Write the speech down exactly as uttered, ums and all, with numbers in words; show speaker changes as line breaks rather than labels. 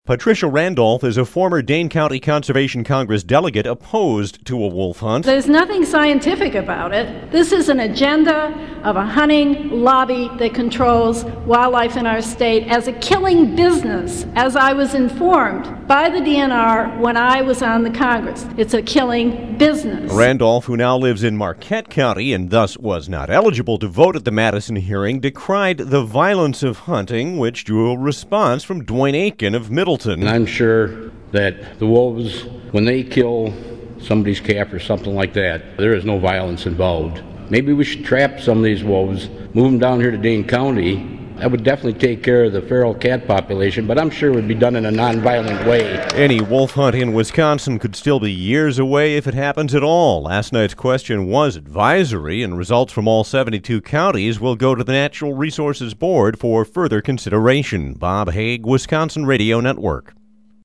Patricia Randolph is a former Dane County Conservation Congress delegate opposed to a wolf hunt.
There's nothing scientific about it. This is an agenda of a hunting lobby that controls wildlife in our state as a killing business, as I was informed by the D N R when I was on the Congress. It's a killing business.
Randolph, who now lives in Marquette County and thus was not eligible to vote at the Madison hearing, decried the violence of hunting, which drew a response from Dwayne Aiken of Middleton.
And I'm sure that the wolves, when they kill somebody's calf or something like that, there is no violence involved. Maybe we should trap some of these wolves, move them down here to Dane County. That would definitely take care of the feral cat population, but I'm sure it would be done in a nonviolent way.
Any wolf hunt in Wisconsin could still be years away if it happens at all. Last night's question was advisory, and results from all seventy-two counties will go to the Natural Resources Board for further consideration. Bob Hague, Wisconsin Radio Network.